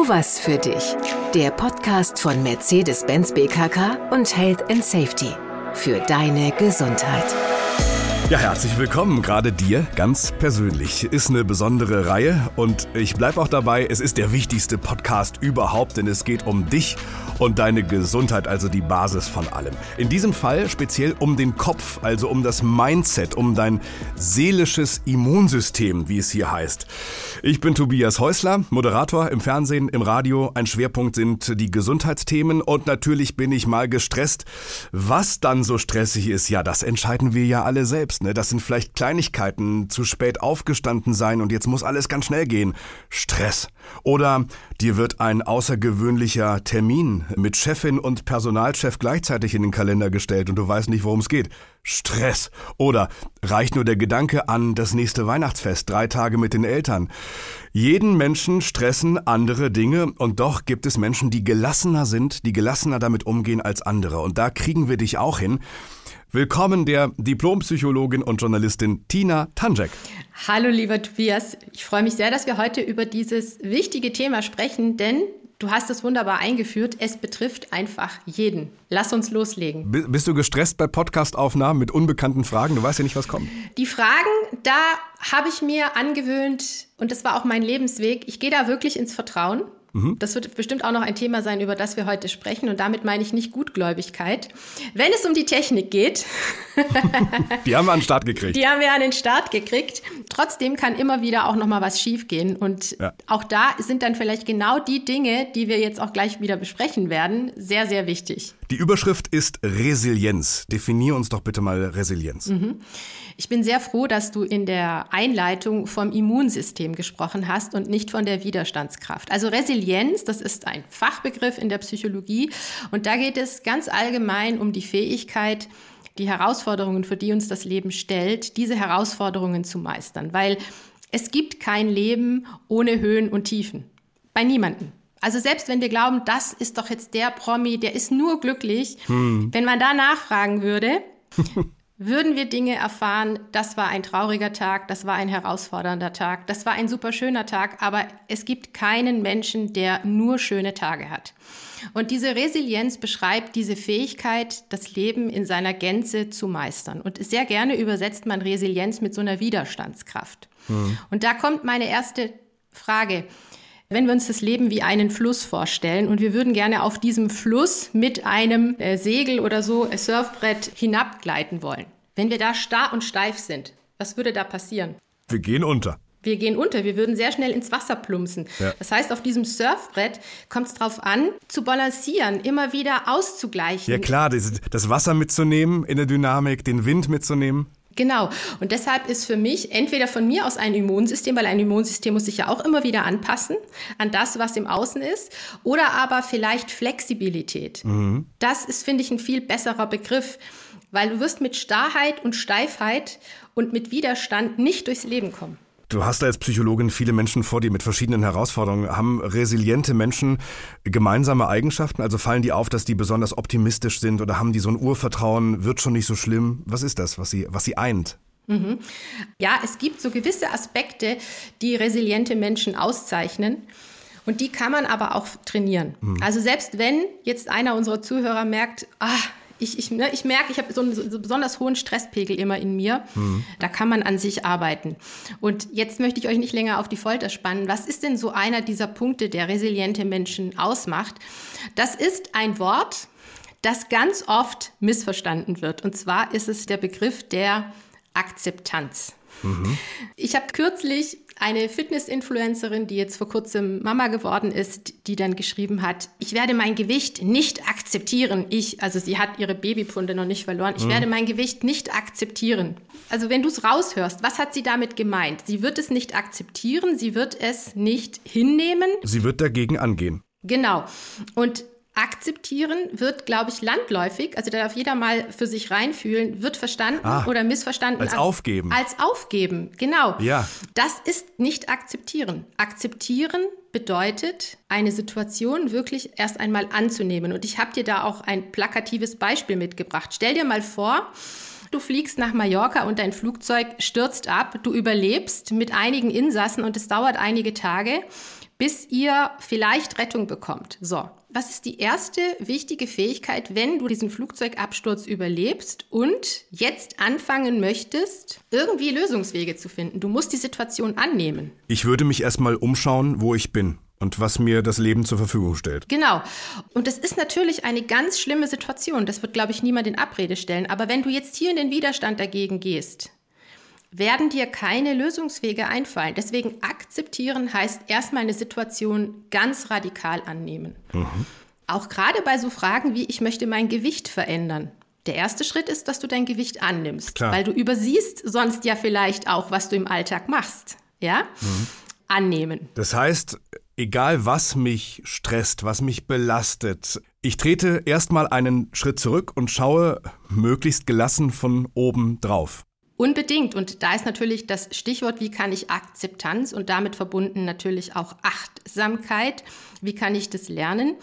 Tu was für dich. Der Podcast von Mercedes-Benz BKK und Health & Safety. Für deine Gesundheit. Ja, herzlich willkommen, gerade dir ganz persönlich. Ist eine besondere Reihe und ich bleibe auch dabei, es ist der wichtigste Podcast überhaupt, denn es geht um dich und deine Gesundheit, also die Basis von allem. In diesem Fall speziell um den Kopf, also um das Mindset, um dein seelisches Immunsystem, wie es hier heißt. Ich bin Tobias Häusler, Moderator im Fernsehen, im Radio. Ein Schwerpunkt sind die Gesundheitsthemen und natürlich bin ich mal gestresst. Was dann so stressig ist, ja, das entscheiden wir ja alle selbst. Das sind vielleicht Kleinigkeiten, zu spät aufgestanden sein und jetzt muss alles ganz schnell gehen. Stress. Oder dir wird ein außergewöhnlicher Termin mit Chefin und Personalchef gleichzeitig in den Kalender gestellt und du weißt nicht, worum es geht. Stress. Oder reicht nur der Gedanke an das nächste Weihnachtsfest, 3 Tage mit den Eltern. Jeden Menschen stressen andere Dinge und doch gibt es Menschen, die gelassener sind, die gelassener damit umgehen als andere. Und da kriegen wir dich auch hin. Willkommen der Diplompsychologin und Journalistin Tina Tanjek. Hallo lieber Tobias, ich freue mich sehr, dass wir heute über dieses wichtige Thema sprechen, denn du hast es wunderbar eingeführt, es betrifft einfach jeden. Lass uns loslegen. Bist du gestresst bei Podcastaufnahmen mit unbekannten Fragen? Du weißt ja nicht, was kommt. Die Fragen, da habe ich mir angewöhnt und das war auch mein Lebensweg, ich gehe da wirklich ins Vertrauen. Das wird bestimmt auch noch ein Thema sein, über das wir heute sprechen. Und damit meine ich nicht Gutgläubigkeit. Wenn es um die Technik geht. Die haben wir an den Start gekriegt. Die haben wir an den Start gekriegt. Trotzdem kann immer wieder auch noch mal was schiefgehen. Und auch da sind dann vielleicht genau die Dinge, die wir jetzt auch gleich wieder besprechen werden, sehr, sehr wichtig. Die Überschrift ist Resilienz. Definier uns doch bitte mal Resilienz. Ich bin sehr froh, dass du in der Einleitung vom Immunsystem gesprochen hast und nicht von der Widerstandskraft. Also Resilienz, das ist ein Fachbegriff in der Psychologie und da geht es ganz allgemein um die Fähigkeit, die Herausforderungen, für die uns das Leben stellt, diese Herausforderungen zu meistern. Weil es gibt kein Leben ohne Höhen und Tiefen. Bei niemandem. Also selbst wenn wir glauben, das ist doch jetzt der Promi, der ist nur glücklich, wenn man da nachfragen würde, würden wir Dinge erfahren, das war ein trauriger Tag, das war ein herausfordernder Tag, das war ein super schöner Tag, aber es gibt keinen Menschen, der nur schöne Tage hat. Und diese Resilienz beschreibt diese Fähigkeit, das Leben in seiner Gänze zu meistern. Und sehr gerne übersetzt man Resilienz mit so einer Widerstandskraft. Und da kommt meine erste Frage. Wenn wir uns das Leben wie einen Fluss vorstellen und wir würden gerne auf diesem Fluss mit einem Segel oder so Surfbrett hinabgleiten wollen. Wenn wir da starr und steif sind, was würde da passieren? Wir gehen unter. Wir gehen unter, wir würden sehr schnell ins Wasser plumpsen. Ja. Das heißt, auf diesem Surfbrett kommt es darauf an, zu balancieren, immer wieder auszugleichen. Ja klar, das Wasser mitzunehmen in der Dynamik, den Wind mitzunehmen. Genau. Und deshalb ist für mich entweder von mir aus ein Immunsystem, weil ein Immunsystem muss sich ja auch immer wieder anpassen an das, was im Außen ist, oder aber vielleicht Flexibilität. Das ist, finde ich, ein viel besserer Begriff, weil du wirst mit Starrheit und Steifheit und mit Widerstand nicht durchs Leben kommen. Du hast da als Psychologin viele Menschen vor dir mit verschiedenen Herausforderungen. Haben resiliente Menschen gemeinsame Eigenschaften? Also fallen die auf, dass die besonders optimistisch sind oder haben die so ein Urvertrauen, wird schon nicht so schlimm? Was ist das, was sie eint? Ja, es gibt so gewisse Aspekte, die resiliente Menschen auszeichnen. Und die kann man aber auch trainieren. Also selbst wenn jetzt einer unserer Zuhörer merkt, ich merke, ich habe so einen besonders hohen Stresspegel immer in mir. Da kann man an sich arbeiten. Und jetzt möchte ich euch nicht länger auf die Folter spannen. Was ist denn so einer dieser Punkte, der resiliente Menschen ausmacht? Das ist ein Wort, das ganz oft missverstanden wird. Und zwar ist es der Begriff der Akzeptanz. Ich habe kürzlich eine Fitness-Influencerin, die jetzt vor kurzem Mama geworden ist, die dann geschrieben hat, ich werde mein Gewicht nicht akzeptieren. Also sie hat ihre Babypfunde noch nicht verloren. Ich werde mein Gewicht nicht akzeptieren. Also wenn du es raushörst, was hat sie damit gemeint? Sie wird es nicht akzeptieren, sie wird es nicht hinnehmen. Sie wird dagegen angehen. Genau. Und akzeptieren wird, glaube ich, landläufig, also da darf jeder mal für sich reinfühlen, wird verstanden oder missverstanden. Als aufgeben. Als aufgeben, genau. Ja. Das ist nicht akzeptieren. Akzeptieren bedeutet, eine Situation wirklich erst einmal anzunehmen. Und ich habe dir da auch ein plakatives Beispiel mitgebracht. Stell dir mal vor, du fliegst nach Mallorca und dein Flugzeug stürzt ab, du überlebst mit einigen Insassen und es dauert einige Tage, bis ihr vielleicht Rettung bekommt. So, was ist die erste wichtige Fähigkeit, wenn du diesen Flugzeugabsturz überlebst und jetzt anfangen möchtest, irgendwie Lösungswege zu finden? Du musst die Situation annehmen. Ich würde mich erstmal umschauen, wo ich bin und was mir das Leben zur Verfügung stellt. Genau. Und das ist natürlich eine ganz schlimme Situation. Das wird, glaube ich, niemand in Abrede stellen. Aber wenn du jetzt hier in den Widerstand dagegen gehst, werden dir keine Lösungswege einfallen. Deswegen akzeptieren heißt erstmal eine Situation ganz radikal annehmen. Auch gerade bei so Fragen wie, ich möchte mein Gewicht verändern. Der erste Schritt ist, dass du dein Gewicht annimmst. Klar. Weil du übersiehst sonst ja vielleicht auch, was du im Alltag machst. Ja? Annehmen. Das heißt, egal was mich stresst, was mich belastet, ich trete erstmal einen Schritt zurück und schaue möglichst gelassen von oben drauf. Unbedingt. Und da ist natürlich das Stichwort, wie kann ich Akzeptanz und damit verbunden natürlich auch Achtsamkeit, wie kann ich das lernen?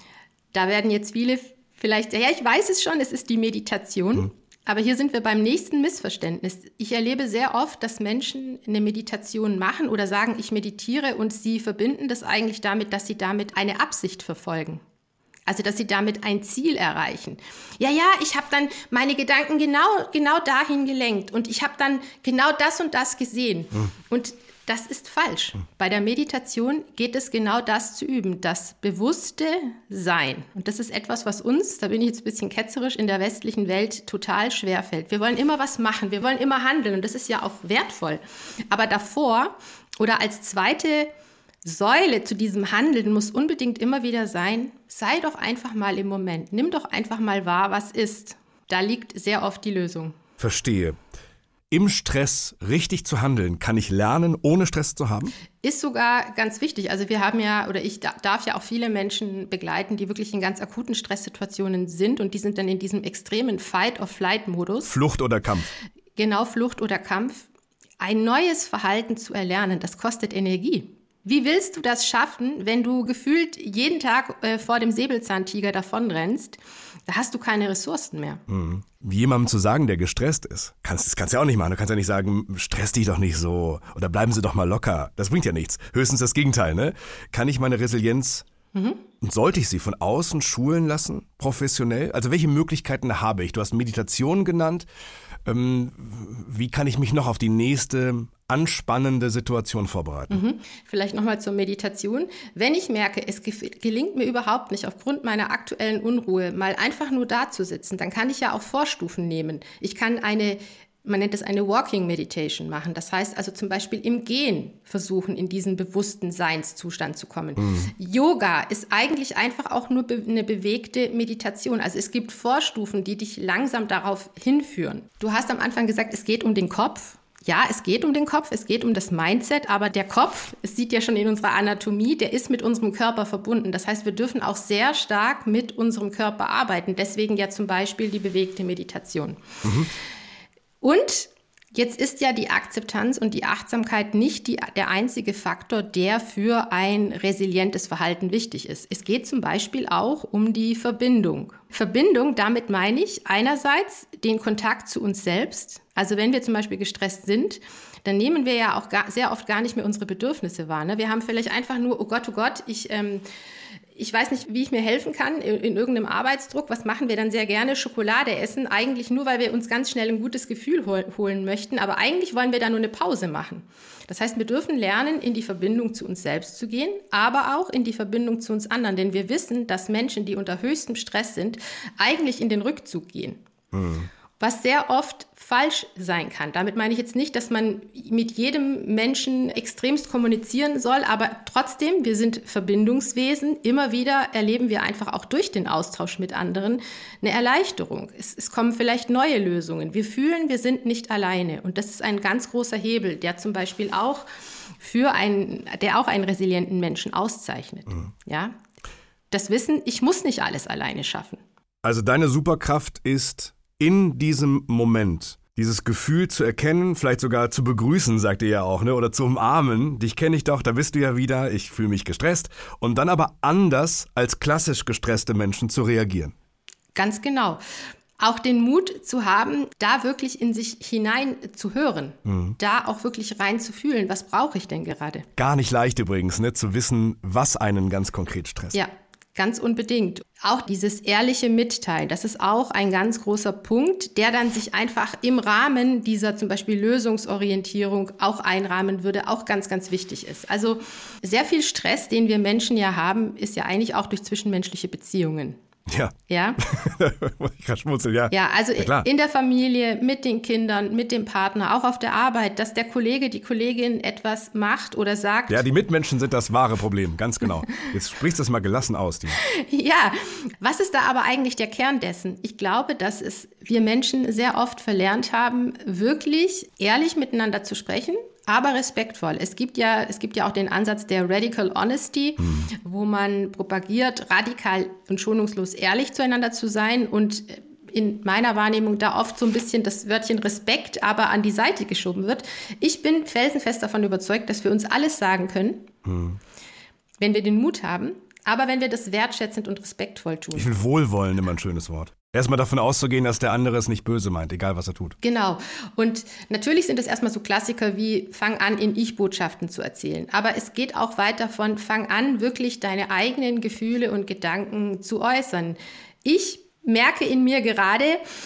Da werden jetzt viele vielleicht, ja, ich weiß es schon, es ist die Meditation, aber hier sind wir beim nächsten Missverständnis. Ich erlebe sehr oft, dass Menschen eine Meditation machen oder sagen, ich meditiere und sie verbinden das eigentlich damit, dass sie damit eine Absicht verfolgen. Also, dass sie damit ein Ziel erreichen. Ja, ich habe dann meine Gedanken genau dahin gelenkt und ich habe dann genau das und das gesehen. Und das ist falsch. Bei der Meditation geht es genau das zu üben, das bewusste Sein. Und das ist etwas, was uns, da bin ich jetzt ein bisschen ketzerisch, in der westlichen Welt total schwerfällt. Wir wollen immer was machen, wir wollen immer handeln und das ist ja auch wertvoll. Aber davor oder als zweite Säule zu diesem Handeln muss unbedingt immer wieder sein, sei doch einfach mal im Moment, nimm doch einfach mal wahr, was ist. Da liegt sehr oft die Lösung. Verstehe. Im Stress richtig zu handeln, kann ich lernen, ohne Stress zu haben? Ist sogar ganz wichtig. Also wir haben ja, oder ich darf ja auch viele Menschen begleiten, die wirklich in ganz akuten Stresssituationen sind und die sind dann in diesem extremen Fight-or-Flight-Modus. Flucht oder Kampf. Genau, Flucht oder Kampf. Ein neues Verhalten zu erlernen, das kostet Energie. Wie willst du das schaffen, wenn du gefühlt jeden Tag vor dem Säbelzahntiger davonrennst? Da hast du keine Ressourcen mehr. Jemandem zu sagen, der gestresst ist, das kannst du ja auch nicht machen. Du kannst ja nicht sagen, stress dich doch nicht so oder bleiben Sie doch mal locker. Das bringt ja nichts. Höchstens das Gegenteil, ne? Kann ich meine Resilienz und sollte ich sie von außen schulen lassen, professionell? Also welche Möglichkeiten habe ich? Du hast Meditation genannt. Wie kann ich mich noch auf die nächste anspannende Situation vorbereiten? Vielleicht nochmal zur Meditation. Wenn ich merke, es gelingt mir überhaupt nicht, aufgrund meiner aktuellen Unruhe mal einfach nur da zu sitzen, dann kann ich ja auch Vorstufen nehmen. Ich kann man nennt es eine Walking Meditation machen. Das heißt also zum Beispiel im Gehen versuchen, in diesen bewussten Seinszustand zu kommen. Yoga ist eigentlich einfach auch nur eine bewegte Meditation. Also es gibt Vorstufen, die dich langsam darauf hinführen. Du hast am Anfang gesagt, es geht um den Kopf. Ja, es geht um den Kopf, es geht um das Mindset, aber der Kopf, es sieht ja schon in unserer Anatomie, der ist mit unserem Körper verbunden. Das heißt, wir dürfen auch sehr stark mit unserem Körper arbeiten. Deswegen ja zum Beispiel die bewegte Meditation. Und jetzt ist ja die Akzeptanz und die Achtsamkeit nicht der einzige Faktor, der für ein resilientes Verhalten wichtig ist. Es geht zum Beispiel auch um die Verbindung. Verbindung, damit meine ich einerseits den Kontakt zu uns selbst. Also wenn wir zum Beispiel gestresst sind, dann nehmen wir ja auch sehr oft gar nicht mehr unsere Bedürfnisse wahr. Ne? Wir haben vielleicht einfach nur, oh Gott, ich weiß nicht, wie ich mir helfen kann in irgendeinem Arbeitsdruck. Was machen wir dann sehr gerne? Schokolade essen, eigentlich nur, weil wir uns ganz schnell ein gutes Gefühl holen möchten. Aber eigentlich wollen wir da nur eine Pause machen. Das heißt, wir dürfen lernen, in die Verbindung zu uns selbst zu gehen, aber auch in die Verbindung zu uns anderen. Denn wir wissen, dass Menschen, die unter höchstem Stress sind, eigentlich in den Rückzug gehen. Was sehr oft falsch sein kann. Damit meine ich jetzt nicht, dass man mit jedem Menschen extremst kommunizieren soll, aber trotzdem, wir sind Verbindungswesen. Immer wieder erleben wir einfach auch durch den Austausch mit anderen eine Erleichterung. Es kommen vielleicht neue Lösungen. Wir fühlen, wir sind nicht alleine. Und das ist ein ganz großer Hebel, der zum Beispiel auch der auch einen resilienten Menschen auszeichnet. Ja? Das Wissen, ich muss nicht alles alleine schaffen. Also deine Superkraft ist, in diesem Moment dieses Gefühl zu erkennen, vielleicht sogar zu begrüßen, sagt ihr ja auch, ne? Oder zu umarmen. Dich kenne ich doch, da bist du ja wieder, ich fühle mich gestresst. Und dann aber anders als klassisch gestresste Menschen zu reagieren. Ganz genau. auch den Mut zu haben, da wirklich in sich hinein zu hören, da auch wirklich rein zu fühlen, was brauche ich denn gerade? Gar nicht leicht übrigens, ne, zu wissen, was einen ganz konkret stresst. Ja, ganz unbedingt. Auch dieses ehrliche Mitteilen, das ist auch ein ganz großer Punkt, der dann sich einfach im Rahmen dieser zum Beispiel Lösungsorientierung auch einrahmen würde, auch ganz, ganz wichtig ist. Also sehr viel Stress, den wir Menschen ja haben, ist ja eigentlich auch durch zwischenmenschliche Beziehungen. Ja. Ja? Ich kann schmunzeln, ja. Ja, also ja, in der Familie, mit den Kindern, mit dem Partner, auch auf der Arbeit, dass der Kollege, die Kollegin etwas macht oder sagt. Ja, die Mitmenschen sind das wahre Problem, ganz genau. Jetzt sprichst du es mal gelassen aus. Ja, was ist da aber eigentlich der Kern dessen? Ich glaube, dass wir Menschen sehr oft verlernt haben, wirklich ehrlich miteinander zu sprechen, aber respektvoll. Es gibt ja auch den Ansatz der Radical Honesty, wo man propagiert, radikal und schonungslos ehrlich zueinander zu sein und in meiner Wahrnehmung da oft so ein bisschen das Wörtchen Respekt aber an die Seite geschoben wird. Ich bin felsenfest davon überzeugt, dass wir uns alles sagen können, wenn wir den Mut haben, aber wenn wir das wertschätzend und respektvoll tun. Ich finde Wohlwollen immer ein schönes Wort. Erstmal davon auszugehen, dass der andere es nicht böse meint, egal was er tut. Genau. Und natürlich sind es erstmal so Klassiker wie fang an, in Ich-Botschaften zu erzählen. Aber es geht auch weiter von fang an, wirklich deine eigenen Gefühle und Gedanken zu äußern. Ich merke in mir gerade,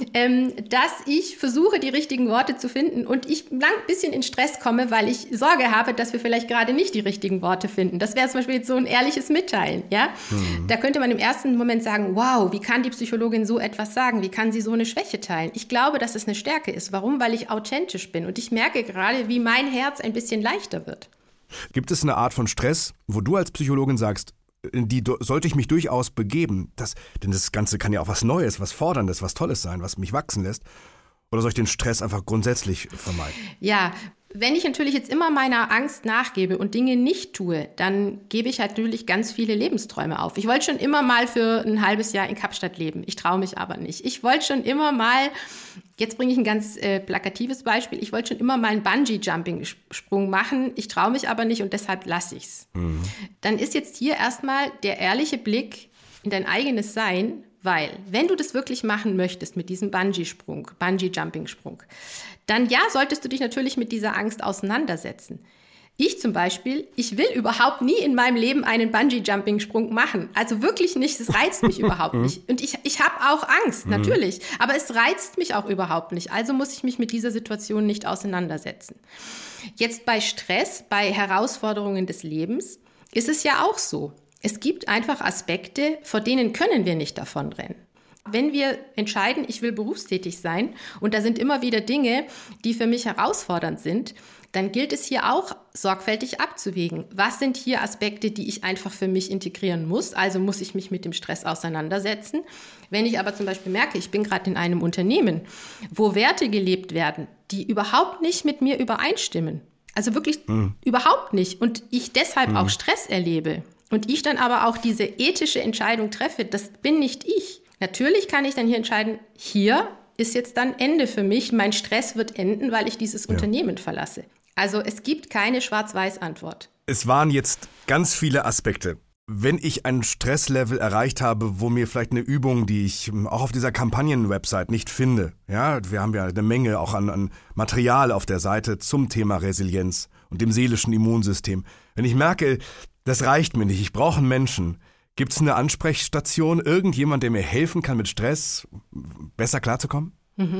dass ich versuche, die richtigen Worte zu finden und ich ein bisschen in Stress komme, weil ich Sorge habe, dass wir vielleicht gerade nicht die richtigen Worte finden. Das wäre zum Beispiel jetzt so ein ehrliches Mitteilen. Ja? Da könnte man im ersten Moment sagen, wow, wie kann die Psychologin so etwas sagen? Wie kann sie so eine Schwäche teilen? Ich glaube, dass es eine Stärke ist. Warum? Weil ich authentisch bin und ich merke gerade, wie mein Herz ein bisschen leichter wird. Gibt es eine Art von Stress, wo du als Psychologin sagst, in die sollte ich mich durchaus begeben? Denn das Ganze kann ja auch was Neues, was Forderndes, was Tolles sein, was mich wachsen lässt. Oder soll ich den Stress einfach grundsätzlich vermeiden? Ja, wenn ich natürlich jetzt immer meiner Angst nachgebe und Dinge nicht tue, dann gebe ich halt natürlich ganz viele Lebensträume auf. Ich wollte schon immer mal für ein halbes Jahr in Kapstadt leben. Ich traue mich aber nicht. Ich wollte schon immer mal, jetzt bringe ich ein ganz plakatives Beispiel, ich wollte schon immer mal einen Bungee-Jumping-Sprung machen. Ich traue mich aber nicht und deshalb lasse ich es. Dann ist jetzt hier erstmal der ehrliche Blick in dein eigenes Sein, weil wenn du das wirklich machen möchtest mit diesem Bungee-Jumping-Sprung, dann ja, solltest du dich natürlich mit dieser Angst auseinandersetzen. Ich zum Beispiel, ich will überhaupt nie in meinem Leben einen Bungee-Jumping-Sprung machen. Also wirklich nicht, es reizt mich überhaupt nicht. Und ich habe auch Angst, natürlich. Aber es reizt mich auch überhaupt nicht. Also muss ich mich mit dieser Situation nicht auseinandersetzen. Jetzt bei Stress, bei Herausforderungen des Lebens ist es ja auch so. Es gibt einfach Aspekte, vor denen können wir nicht davonrennen. Wenn wir entscheiden, ich will berufstätig sein und da sind immer wieder Dinge, die für mich herausfordernd sind, dann gilt es hier auch sorgfältig abzuwägen. Was sind hier Aspekte, die ich einfach für mich integrieren muss? Also muss ich mich mit dem Stress auseinandersetzen. Wenn ich aber zum Beispiel merke, ich bin gerade in einem Unternehmen, wo Werte gelebt werden, die überhaupt nicht mit mir übereinstimmen, also wirklich überhaupt nicht und ich deshalb auch Stress erlebe und ich dann aber auch diese ethische Entscheidung treffe, das bin nicht ich. Natürlich kann ich dann hier entscheiden, hier ist jetzt dann Ende für mich. Mein Stress wird enden, weil ich dieses Unternehmen verlasse. Also es gibt keine Schwarz-Weiß-Antwort. Es waren jetzt ganz viele Aspekte. Wenn ich ein Stresslevel erreicht habe, wo mir vielleicht eine Übung, die ich auch auf dieser Kampagnen-Website nicht finde, ja, wir haben ja eine Menge auch an Material auf der Seite zum Thema Resilienz und dem seelischen Immunsystem. Wenn ich merke, das reicht mir nicht, ich brauche einen Menschen, gibt es eine Ansprechstation, irgendjemand, der mir helfen kann, mit Stress besser klarzukommen?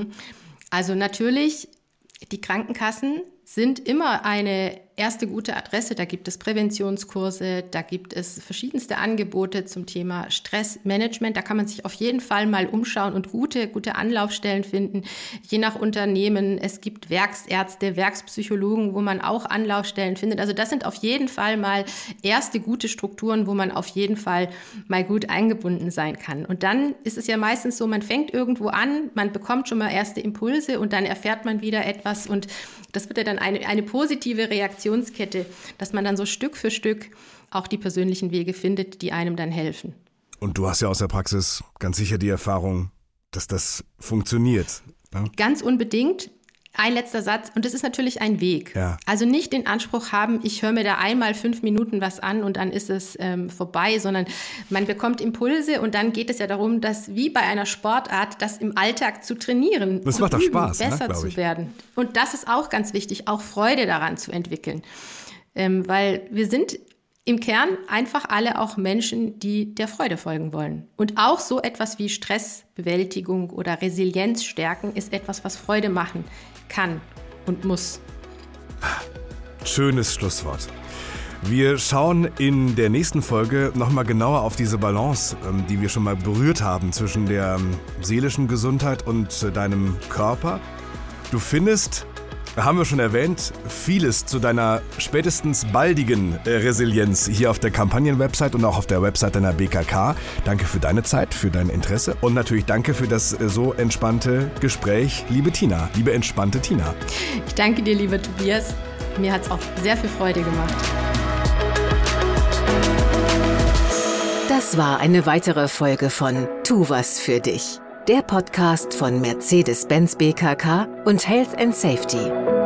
Also natürlich, die Krankenkassen sind immer eine erste gute Adresse. Da gibt es Präventionskurse, da gibt es verschiedenste Angebote zum Thema Stressmanagement. Da kann man sich auf jeden Fall mal umschauen und gute Anlaufstellen finden, je nach Unternehmen. Es gibt Werksärzte, Werkspsychologen, wo man auch Anlaufstellen findet. Also das sind auf jeden Fall mal erste gute Strukturen, wo man auf jeden Fall mal gut eingebunden sein kann. Und dann ist es ja meistens so, man fängt irgendwo an, man bekommt schon mal erste Impulse und dann erfährt man wieder etwas und das wird ja dann eine positive Reaktionskette, dass man dann so Stück für Stück auch die persönlichen Wege findet, die einem dann helfen. Und du hast ja aus der Praxis ganz sicher die Erfahrung, dass das funktioniert. Ne? Ganz unbedingt. ein letzter Satz. Und das ist natürlich ein Weg. Ja. Also nicht den Anspruch haben, ich höre mir da einmal 5 Minuten was an und dann ist es vorbei, sondern man bekommt Impulse und dann geht es ja darum, dass wie bei einer Sportart, das im Alltag zu trainieren, das zu macht doch üben, Spaß, besser zu werden. Und das ist auch ganz wichtig, auch Freude daran zu entwickeln. Weil wir sind im Kern einfach alle auch Menschen, die der Freude folgen wollen. Und auch so etwas wie Stressbewältigung oder Resilienz stärken ist etwas, was Freude machen kann und muss. Schönes Schlusswort. Wir schauen in der nächsten Folge nochmal genauer auf diese Balance, die wir schon mal berührt haben zwischen der seelischen Gesundheit und deinem Körper. Du findest, haben wir schon erwähnt, vieles zu deiner spätestens baldigen Resilienz hier auf der Kampagnen-Website und auch auf der Website deiner BKK. Danke für deine Zeit, für dein Interesse und natürlich danke für das so entspannte Gespräch, liebe Tina, liebe entspannte Tina. Ich danke dir, lieber Tobias. Mir hat es auch sehr viel Freude gemacht. Das war eine weitere Folge von Tu was für dich. Der Podcast von Mercedes-Benz BKK und Health & Safety.